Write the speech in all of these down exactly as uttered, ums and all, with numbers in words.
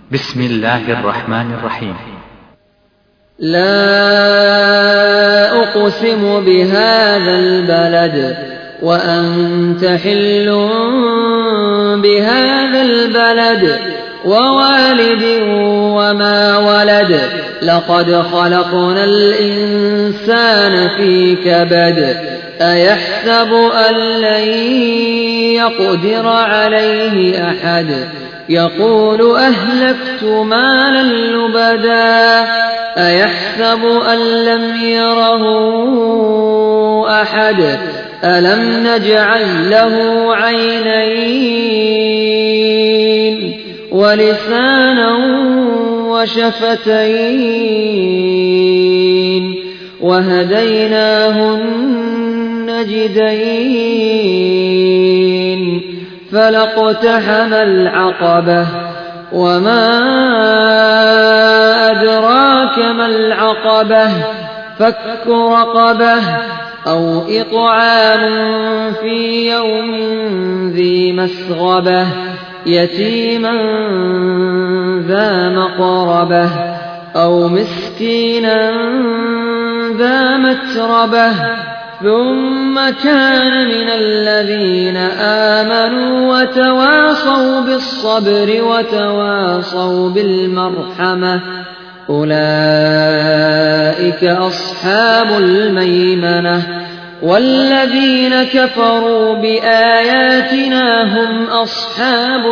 بسم الله الرحمن الرحيم. لا أقسم بهذا البلد وأنت حل بهذا البلد ووالد وما ولد لقد خلقنا الإنسان في كبد أيحسب أن لن يقدر عليه أحد يقول أهلكت مالا لبدا أيحسب أن لم يره أحد ألم نجعل له عينين ولسانا وشفتين وهديناه النجدين فلاقتحم العقبة وما أدراك ما العقبة فك رقبة أو إطعام في يوم ذي مسغبة يتيما ذا مقربة أو مسكينا ذا متربة ثم كان من الذين آمنوا وتواصوا بالصبر وتواصوا بالمرحمة أولئك أصحاب الميمنة والذين كفروا بآياتنا هم أصحاب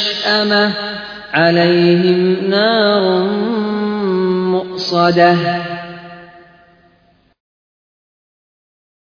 المشأمة عليهم نار مؤصدة